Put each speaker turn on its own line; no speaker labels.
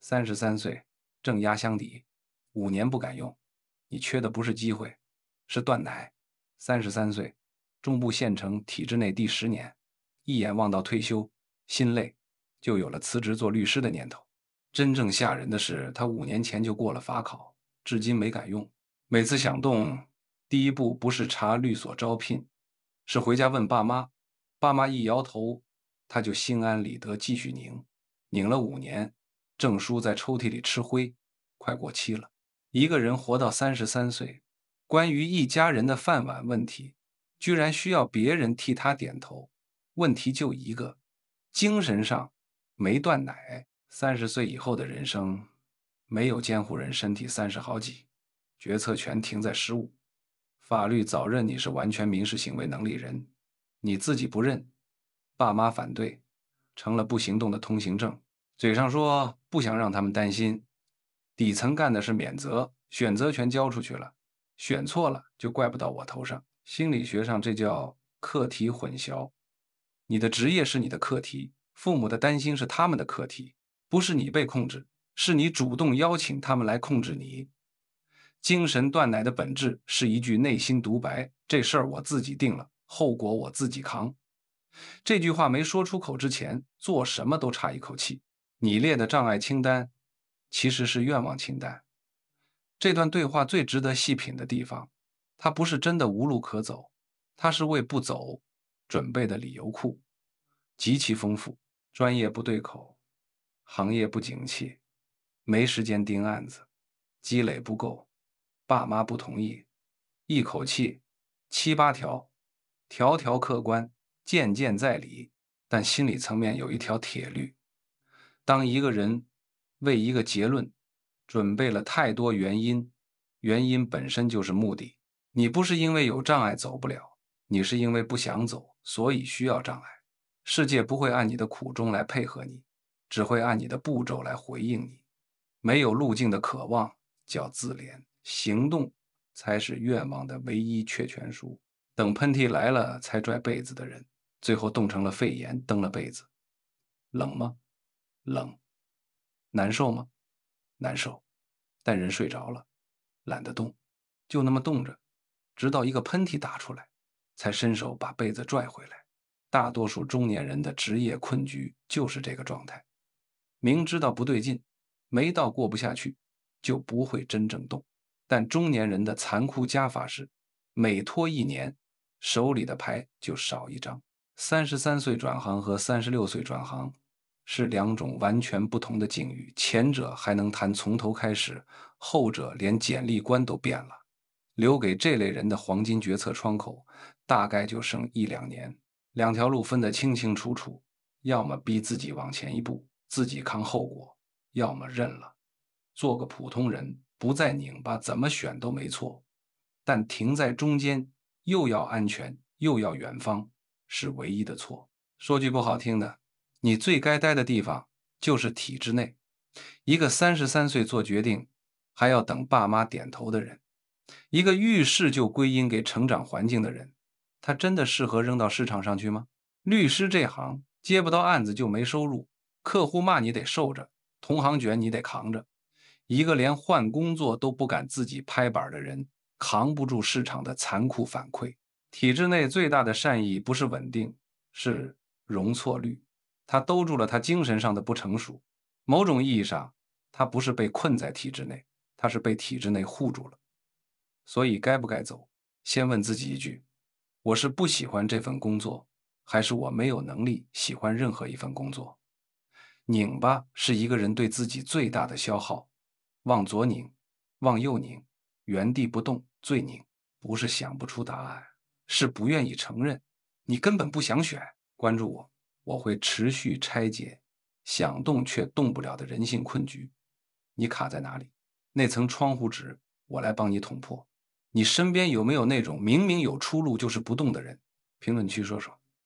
33岁，正压箱底，5年不敢用。你缺的不是机会，是断奶。33岁，中部县城体制内第10年，一眼望到退休，心累，就有了辞职做律师的念头。真正吓人的是，他5年前就过了法考，至今没敢用。每次想动，第一步不是查律所招聘，是回家问爸妈。爸妈一摇头，他就心安理得继续拧。拧了5年，证书在抽屉里吃灰，快过期了。一个人活到33岁，关于一家人的饭碗问题，居然需要别人替他点头。问题就一个，精神上没断奶。30岁以后的人生，没有监护人身体30好几，决策权停在15。法律早认你是完全民事行为能力人，你自己不认，爸妈反对，成了不行动的通行证。嘴上说不想让他们担心，底层干的是免责，选择权交出去了，选错了就怪不到我头上。心理学上这叫课题混淆。你的职业是你的课题，父母的担心是他们的课题，不是你被控制，是你主动邀请他们来控制你。精神断奶的本质是一句内心独白，这事儿我自己定了，后果我自己扛。这句话没说出口之前，做什么都差一口气。你列的障碍清单其实是愿望清单。这段对话最值得细品的地方，它不是真的无路可走，它是为不走准备的理由库，极其丰富。专业不对口，行业不景气，没时间盯案子，积累不够，爸妈不同意，一口气7、8条，条条客观，件件在理。但心理层面有一条铁律：当一个人为一个结论准备了太多原因，原因本身就是目的。你不是因为有障碍走不了，你是因为不想走，所以需要障碍。世界不会按你的苦衷来配合你，只会按你的步骤来回应你。没有路径的渴望叫自怜，行动才是愿望的唯一确权书。等喷嚏来了才拽被子的人，最后冻成了肺炎，蹬了被子。冷吗？冷。难受吗？难受。但人睡着了，懒得动，就那么冻着，直到一个喷嚏打出来，才伸手把被子拽回来。大多数中年人的职业困局就是这个状态，明知道不对劲，没到过不下去，就不会真正动。但中年人的残酷加法是，每拖1年，手里的牌就少一张。33岁转行和36岁转行是2种完全不同的境遇，前者还能谈从头开始，后者连简历观都变了。留给这类人的黄金决策窗口，大概就剩1、2年。2条路分得清清楚楚，要么逼自己往前一步，自己扛后果，要么认了，做个普通人，不再拧巴，怎么选都没错。但停在中间，又要安全，又要远方，是唯一的错。说句不好听的，你最该待的地方就是体制内。一个33岁做决定，还要等爸妈点头的人，一个遇事就归因给成长环境的人，他真的适合扔到市场上去吗？律师这行接不到案子就没收入，客户骂你得受着，同行卷你得扛着。一个连换工作都不敢自己拍板的人，扛不住市场的残酷反馈。体制内最大的善意不是稳定，是容错率。他兜住了他精神上的不成熟。某种意义上，他不是被困在体制内，他是被体制内护住了。所以该不该走，先问自己一句：我是不喜欢这份工作，还是我没有能力喜欢任何一份工作？拧巴是一个人对自己最大的消耗。往左拧，往右拧，原地不动最拧。不是想不出答案，是不愿意承认，你根本不想选。关注我，我会持续拆解想动却动不了的人性困局。你卡在哪里？那层窗户纸，我来帮你捅破。你身边有没有那种明明有出路就是不动的人？评论区说说。